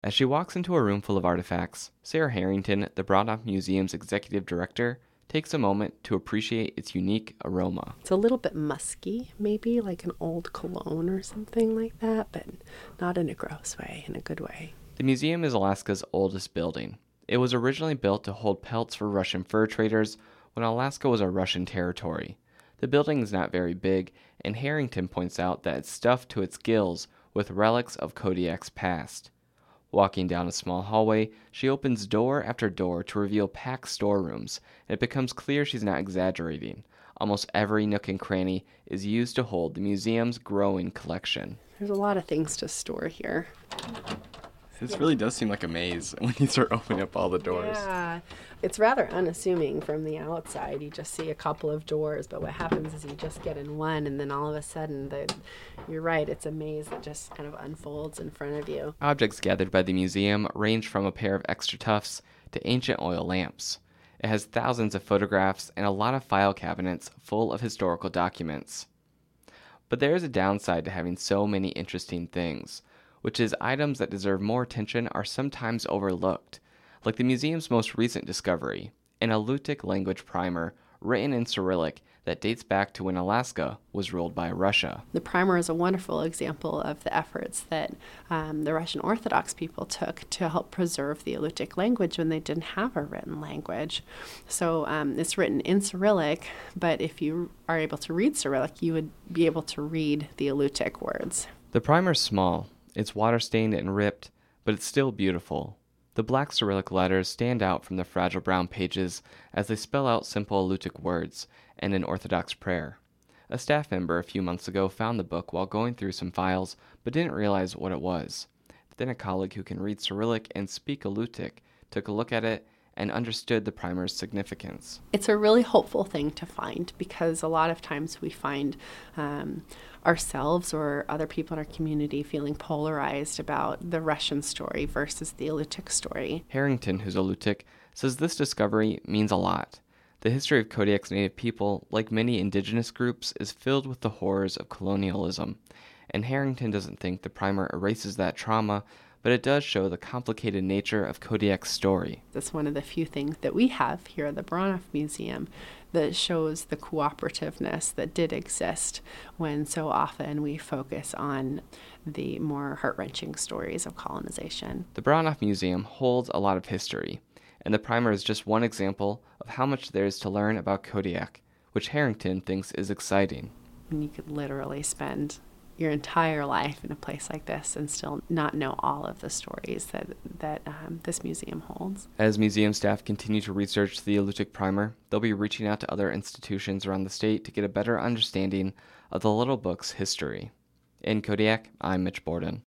As she walks into a room full of artifacts, Sarah Harrington, the Bronoff Museum's executive director, takes a moment to appreciate its unique aroma. It's a little bit musky, maybe like an old cologne or something like that, but not in a gross way, in a good way. The museum is Alaska's oldest building. It was originally built to hold pelts for Russian fur traders when Alaska was a Russian territory. The building is not very big, and Harrington points out that it's stuffed to its gills with relics of Kodiak's past. Walking down a small hallway, she opens door after door to reveal packed storerooms, and it becomes clear she's not exaggerating. Almost every nook and cranny is used to hold the museum's growing collection. There's a lot of things to store here. This really does seem like a maze when you start opening up all the doors. Yeah, it's rather unassuming from the outside. You just see a couple of doors, but what happens is you just get in one, and then all of a sudden, you're right, it's a maze that just kind of unfolds in front of you. Objects gathered by the museum range from a pair of extra tufts to ancient oil lamps. It has thousands of photographs and a lot of file cabinets full of historical documents. But there is a downside to having so many interesting things, which is items that deserve more attention are sometimes overlooked, like the museum's most recent discovery, an Alutiiq language primer written in Cyrillic that dates back to when Alaska was ruled by Russia. The primer is a wonderful example of the efforts that the Russian Orthodox people took to help preserve the Alutiiq language when they didn't have a written language. So it's written in Cyrillic, but if you are able to read Cyrillic, you would be able to read the Alutiiq words. The primer's small. It's water-stained and ripped, but it's still beautiful. The black Cyrillic letters stand out from the fragile brown pages as they spell out simple Alutiiq words and an Orthodox prayer. A staff member a few months ago found the book while going through some files, but didn't realize what it was. Then a colleague who can read Cyrillic and speak Alutiiq took a look at it and understood the primer's significance. It's a really hopeful thing to find because a lot of times we find ourselves or other people in our community feeling polarized about the Russian story versus the Alutiiq story. Harrington, who's Alutiiq, says this discovery means a lot. The history of Kodiak's native people, like many indigenous groups, is filled with the horrors of colonialism, and Harrington doesn't think the primer erases that trauma, but it does show the complicated nature of Kodiak's story. That's one of the few things that we have here at the Bronoff Museum that shows the cooperativeness that did exist when so often we focus on the more heart-wrenching stories of colonization. The Bronoff Museum holds a lot of history, and the primer is just one example of how much there is to learn about Kodiak, which Harrington thinks is exciting. And you could literally spend your entire life in a place like this and still not know all of the stories that this museum holds. As museum staff continue to research the Alutiiq primer, they'll be reaching out to other institutions around the state to get a better understanding of the Little Book's history. In Kodiak, I'm Mitch Borden.